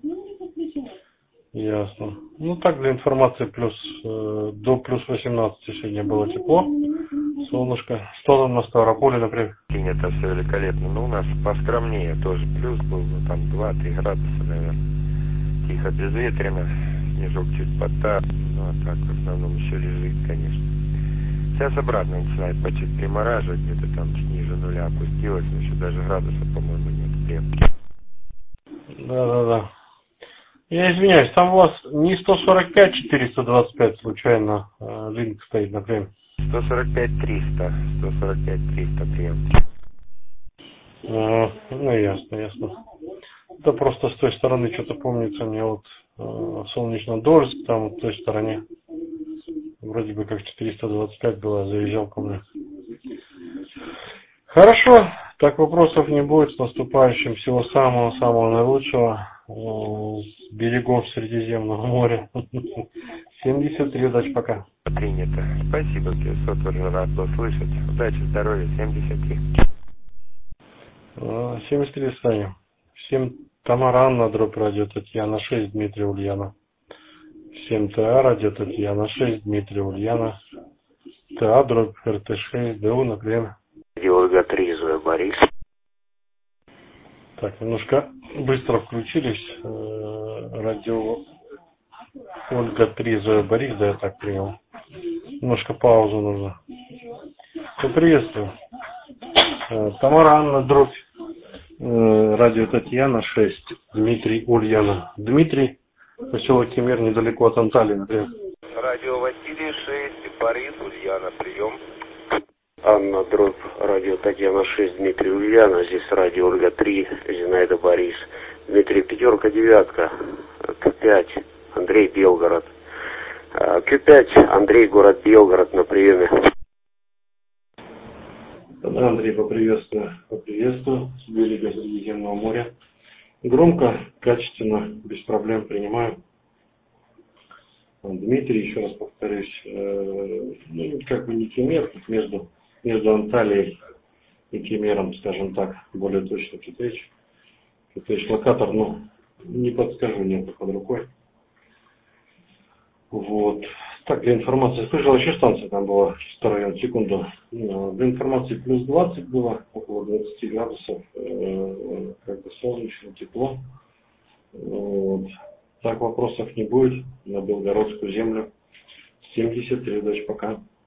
Ясно. Ну так, для информации, до плюс 18 сегодня было тепло, солнышко. Что там на Ставрополе, например? Принято, все великолепно. Ну, у нас поскромнее тоже плюс был, ну там 2-3 градуса, наверное. Тихо, безветренно, снежок чуть подтаял, ну а так в основном еще лежит, конечно. Сейчас обратно начинает почти примораживать, где-то там ниже нуля опустилось, но еще даже градуса, по-моему, нет. Да. Я извиняюсь, там у вас не 145 425 случайно линк стоит, например? 145-300, 145-300 прием. Ну ясно. Да просто с той стороны что-то помнится мне вот Солнечнодольск, там в той стороне. Вроде бы как 425 было, заезжал ко мне. Хорошо, так вопросов не будет. С наступающим, всего самого наилучшего с берегов Средиземного моря. 73, удачи, пока. Принято. Спасибо, Кирсо, тоже рад был слышать. Удачи, здоровья, 73. 73, Саня. Всем Тамара Анна, радио Татьяна 6, Дмитрий Ульяна. Всем ТА, радио Татьяна 6, Дмитрий Ульяна. ТА, РТ6, ДУ, например. Ольга 3, Зоя Борис. Так, немножко быстро включились. Радио Ольга 3, Зоя Борис, да, я так принял. Немножко паузу нужно. Приветствую. Тамара Анна, радио Татьяна 6, Дмитрий Ульяна. Дмитрий, поселок Кемер, недалеко от Анталии, например. Радио Василий 6, Борис, Ульяна, прием. Анна, радио Татьяна 6, Дмитрий Ульяна. Здесь радио Ольга 3, Зинаида Борис. Дмитрий, пятерка, девятка, Q5, Андрей, Белгород. Q5, Андрей, город Белгород, на приеме. Да, Андрей, поприветствую с берега Средиземного моря. Громко, качественно, без проблем принимаю. Дмитрий, еще раз повторюсь, как бы не Кемер, между Анталией и Кемером, скажем так, более точно Китеч локатор, но не подскажу, нет под рукой. Вот. Так, для информации, слышал, еще станция там была, чисто район, секунду. Для информации плюс 20 было, около 20 градусов, как бы солнечно, тепло. Вот. Так вопросов не будет на Белгородскую землю. 70, передач пока.